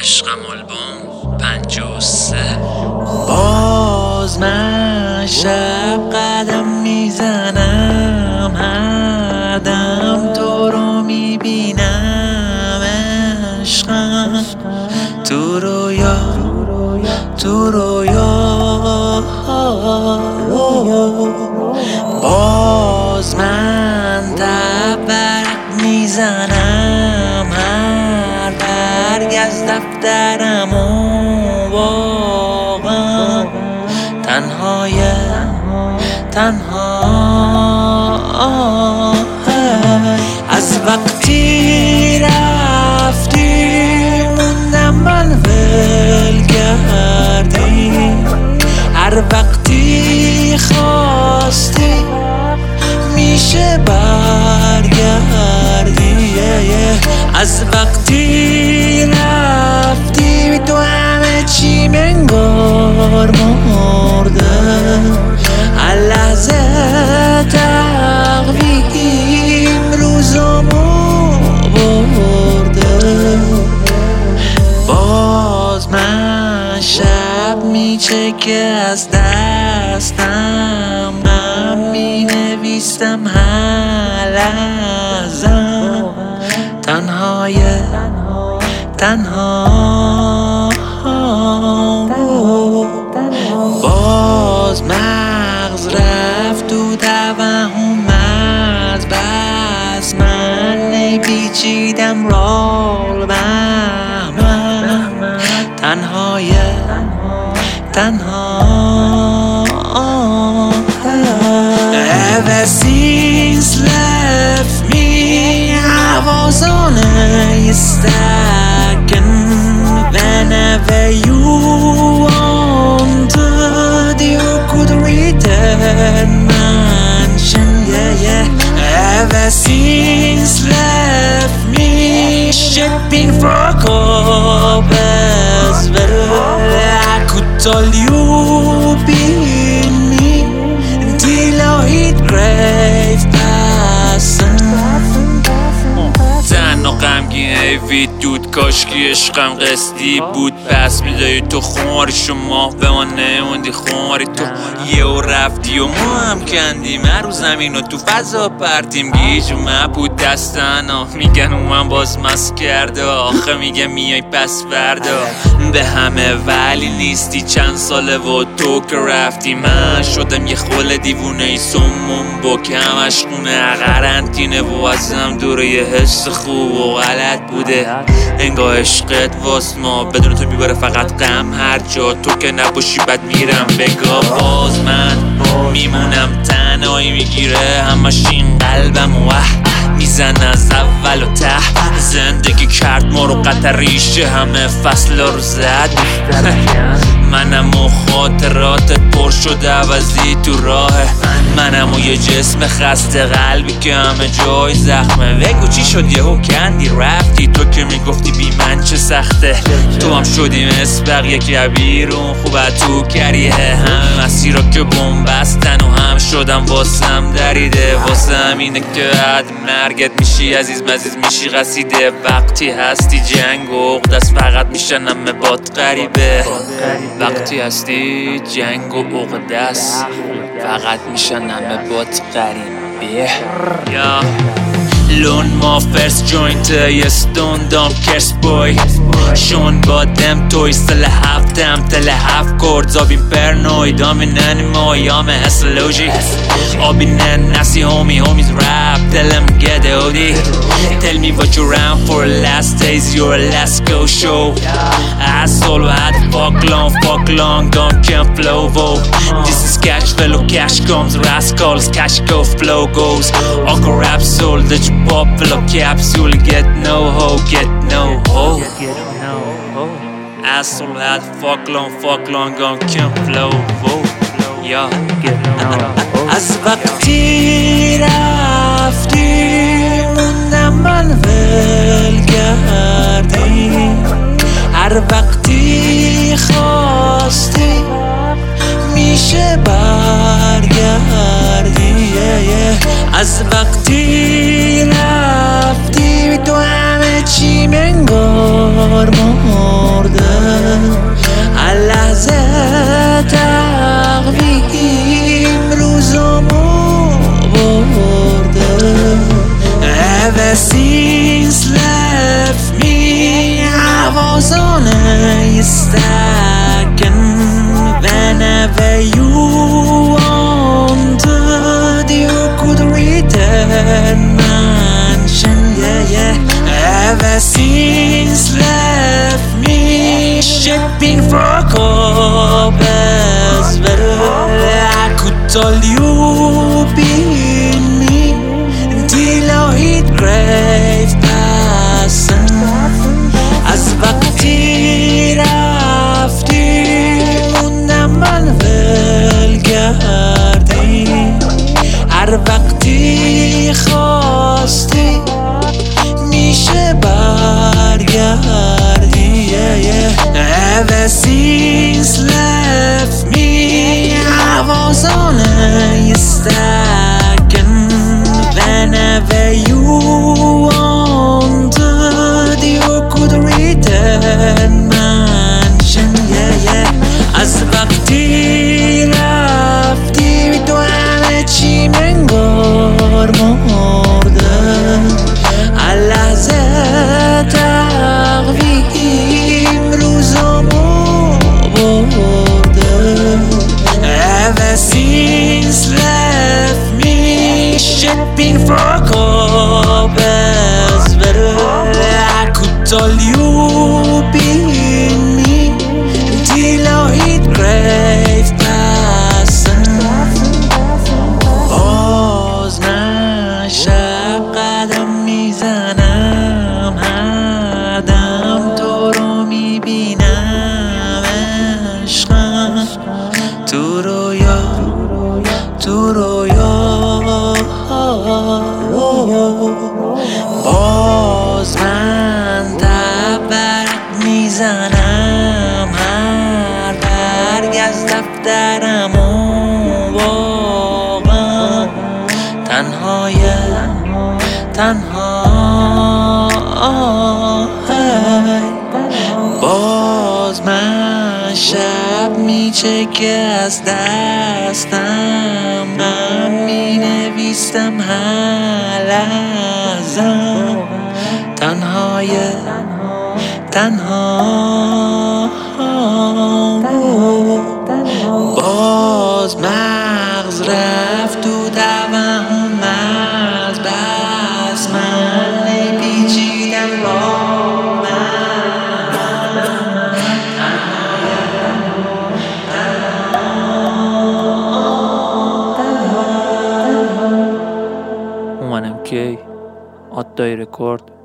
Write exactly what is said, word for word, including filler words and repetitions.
عشقم آلبوم پنجاه و سه. باز من شب قدم میزنم، هر دم تو رو میبینم عشقم، تو رویا تو رویا. باز من تبرک میزنم، هر برگ از دفترم و واقعا تنهای تنها از وقتی رفتی موندم من ول کردی، هر وقتی خواستی میشه برگردی. از وقتی رفتی تو همه چی منگار مرده، هر لحظه تقویم روزامو برده. باز من شب میچه که از دستم غم مینویستم، هر لحظه تنهای تنها. باز مغز رفت تو توهم از بس، من نپیچیدم رول بهمن تنهای تنها. Ever since left me I was on a second, whenever you wanted you could return mention, yeah yeah. Ever since left me shipping for cope as well, I could tell you being me until I hit grave passing. تنها غمگین حیفی دود، کاشکی عشقم قصدی بود، پس میدایی تو خماریشو ماه به ما نموندی خماری. تو یه و رفتی و ما هم کندیم هر رو زمین و تو فضا پرتیم، گیج و مبود دستانا میگن اومن باز مست کرده، آخه میگه میای پس فردا به همه ولی نیستی. چند ساله و تو که رفتی من شدم یه خول دیوونه ای سمون با که همش خونه قرنطینه و ازم دوره یه حس خوب و غلط بوده. انگاه عشقت واس ما بدون تو میبره فقط غم، هر جا تو که نباشی بد میرم بگاه. باز من میمونم تنهایی میگیره همش این قلبم و میزن از اول و ته، زندگی کرد ما رو قطع ریشه همه فصل رو زد. منم و خاطراتت پر شده عوضی تو راهه، منم و یه جسم خسته قلبی که همه جای زخمه. بگو چی شد یهو کندی رفتی، تو که میگفتی بی من چه سخته، تو هم شدی مثل بقیه که بیرون خوبه تو کریه. همه مسیرا که بومبستن و هم شدم واسم دریده، واسه همینه که عد مرگت میشی عزیز مزیز میشی قصیده. وقتی هستی جنگ و عقدست فقط میشن همه باد غریبه، وقتی هستی جنگ و عقدست فقط میشن همه باد غریبه. یا لون ما فرست جوینت یه ستون دام کرس بوی شون با دم توی سل هفتم تل هفت کرد آبین پرنوید آمین انیموی آمه هسلوجی آبینن نسی هومی هومیز رap tell them get out. Tell me what you ran for last days your last go show. Asshole had fuck long fuck long don't can flow vo. This is cash fellow cash comes rascals cash go flow goes. Uncle rap soul that you pop fellow capsule get no ho get no ho. Asshole had fuck long fuck long don't can flow vo. Yeah get no ho. از وقتی رفتی موندم من ول کردی، هر وقتی خواستی میشه برگردی. از وقتی رفتی تو همه چی منگار was stuck in whenever you wanted, you could return mansion, yeah, yeah. Ever since left me shipping for cobbles, but I could tell you being me until I hit grave passing. از وقتی رفتی موندم من ول کردی، هر وقتی خواستی میشه برگردی، yeah, yeah. Ever since left me I was on a stacking whenever you wanted, you could return mansion, yeah, yeah. از وقتی رفتی بی تو همه چی منگار مرده، هر لحظه تقویم روزامو برده. Ever since left me shipping for cobbles, but I could tell you being me until I hit grave passing. باز من شب قدم میزنم، هر دم تو رو میبینم عشقم، تو رویا تو رویا. باز من تبرک میزنم، هر برگ از دفترم و واقعا تنهای تنها. باز من شب میچه که از دستم، من مینویستم هر لحظم تنهای تنها. باز مغز رفت تو دوام از بس من پیچیدم با اومنم کی آدای رکورد